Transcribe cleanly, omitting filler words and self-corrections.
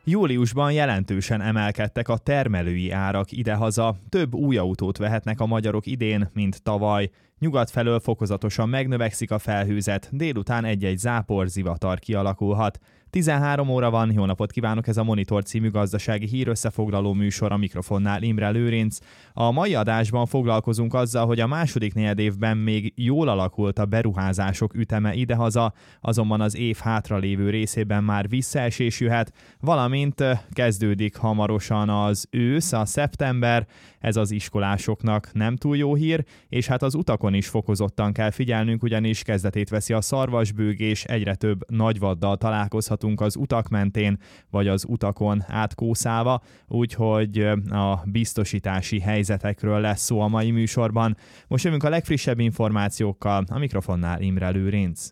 Júliusban jelentősen emelkedtek a termelői árak idehaza, több új autót vehetnek a magyarok idén, mint tavaly. Nyugat felől fokozatosan megnövekszik a felhőzet, délután egy-egy zápor, zivatar kialakulhat. 13 óra van, jó napot kívánok, ez a Monitor című gazdasági hírösszefoglaló műsor, a mikrofonnál Imre Lőrinc. A mai adásban foglalkozunk azzal, hogy a második negyedévben még jól alakult a beruházások üteme idehaza, azonban az év hátralévő részében már visszaesés jöhet, valamint kezdődik hamarosan az ősz, a szeptember, ez az iskolásoknak nem túl jó hír, és hát az utakon is fokozottan kell figyelnünk, ugyanis kezdetét veszi a szarvasbőgés, egyre több nagyvaddal találkozhatunk az utak mentén, vagy az utakon átkószálva, úgyhogy a biztosítási helyzetekről lesz szó a mai műsorban. Most jövünk a legfrissebb információkkal, a mikrofonnál Imre Lőrinc.